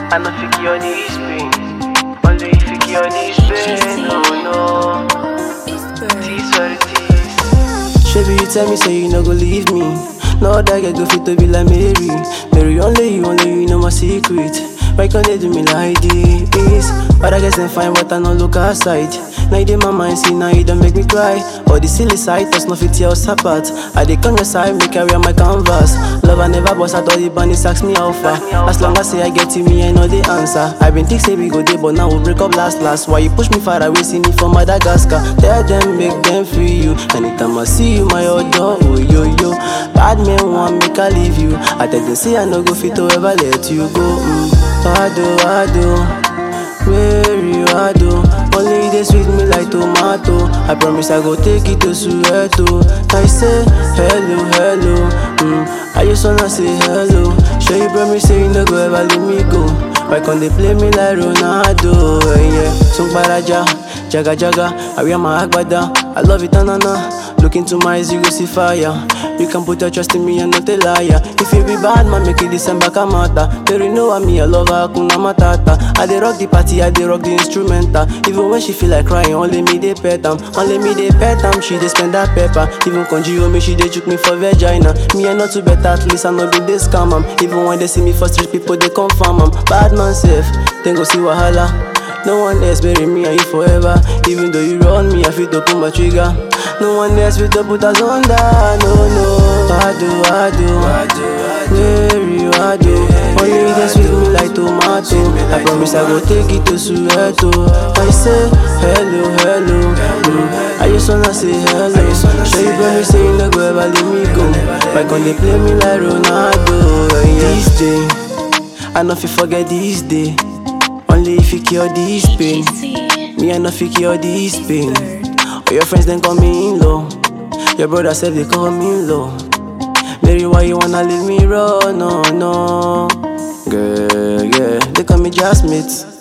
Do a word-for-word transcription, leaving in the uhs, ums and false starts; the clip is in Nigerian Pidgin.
I know fi cure this pain. Only if you cure this pain. No, no. Tease for the tease. Shabby, you tell me say you no go leave me. No other girl go fit to be like Mary. Mary, only you, only you know my secret. Why can't they do me like this? But I guess I'm fine, but I no look outside. Now you dey my mind, see now you don't make me cry. All the silly side, does not fit your apart. I dey come your side, make carry on my canvas. Love I never bust out all the bunnies ask me how far. As long as say I get to me, I know the answer. I been think say we go there, but now we break up last last. Why you push me far away, see me from Madagascar? Tell them, make them free you. Anytime I see you, my odor, oh yo yo. Bad men want make I leave you. I tell them say I no go fit to ever let you go. Mm. I do, I do, where you I do. Only they sweet me like tomato. I promise I go take it to Soweto. I say hello, hello. Mm. I just wanna say hello. Sure you promise say you no go ever let me go. Why can't they play me like Ronaldo? Yeah, Sung Baraja, Jaga Jaga. I wear my agbada. I love it, na. Look into my eyes, you go see fire. You can put your trust in me, I'm not a liar. If you be bad, man, make it December Kamata. Pero you know me, I love her, Hakuna Matata. I dey rock the party, I dey rock the instrumental. Even when she feel like crying, only me dey pet am. Only me dey pet am, she dey spend that pepper. Even conjure me, she dey chook me for vagina. Me I not too better, at least I know be this scam am. Even when they see me for street, people they confirm am. Bad man safe, then go see wahala. No one else bury me and you forever. Even though you run me, I feel to pull my trigger. No one else will to put us under. No, no. I do, I do, where you I do. Only they sweet me like tomato. I promise I go take it to Soweto. I say hello, hello. Mm. I just wanna say hello. Sure you promise say you no go ever let me go. Why can't they play me like Ronaldo? Yeah. This day, I know if you forget this day. Only if you cure this pain. Me I know if you cure this pain. All your friends then call me in low. Your brother said they call me in low. Mary, why you wanna leave me raw? No, no. Girl, yeah, they call me Jasmine.